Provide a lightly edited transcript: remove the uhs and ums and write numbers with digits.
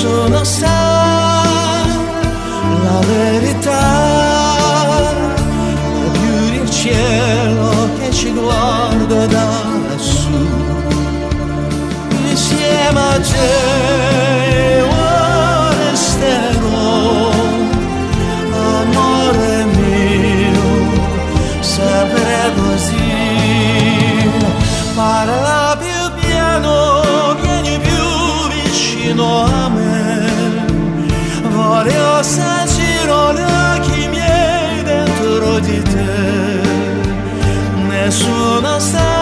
nessuno sa la verità, è più il cielo che ci guarda da lassù. Insieme a te io resterò, amore mio, sempre così. Parla più piano, vieni più vicino a me, voglio sentire occhi miei dentro di te, nessuno sta